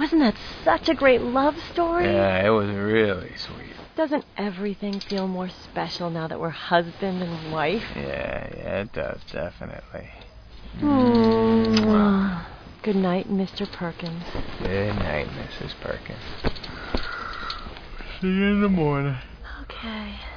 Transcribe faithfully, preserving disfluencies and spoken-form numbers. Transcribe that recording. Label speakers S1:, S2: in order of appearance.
S1: Wasn't that such a great love story?
S2: Yeah, it was really sweet.
S1: Doesn't everything feel more special now that we're husband and wife?
S2: Yeah, yeah, it does, definitely.
S1: Mm. Good night, Mister Perkins.
S2: Good night, Missus Perkins. See you in the morning.
S1: Okay.